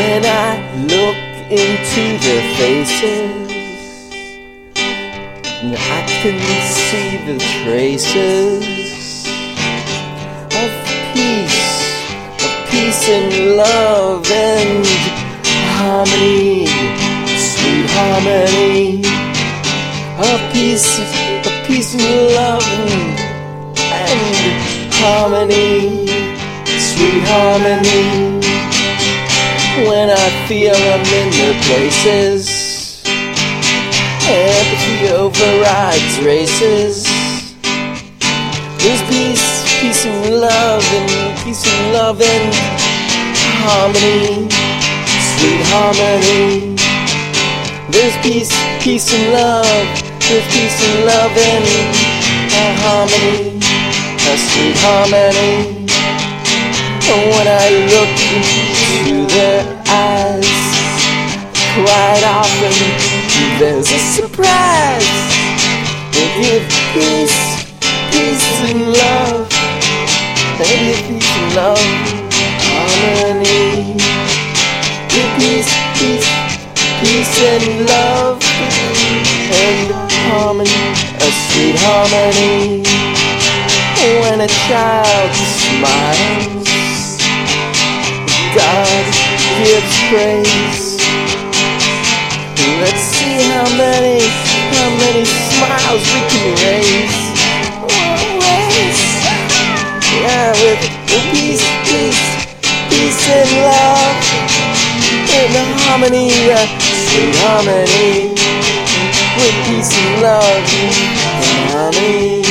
When I look into their faces, I can see the traces of peace and love and harmony, sweet harmony. Of peace and love and harmony, sweet harmony. When I feel I'm in their places, empathy overrides races. There's peace and love and harmony, sweet harmony. There's peace and love, there's peace and love and harmony, a sweet harmony. When I look into their eyes, quite often there's a surprise. They give peace and love. They give peace and love, harmony. Give peace and love and harmony, a sweet harmony. When a child smiles, God gives praise. Let's see how many smiles we can raise. Yeah, with peace and love and harmony, sweet harmony. With peace and love and harmony.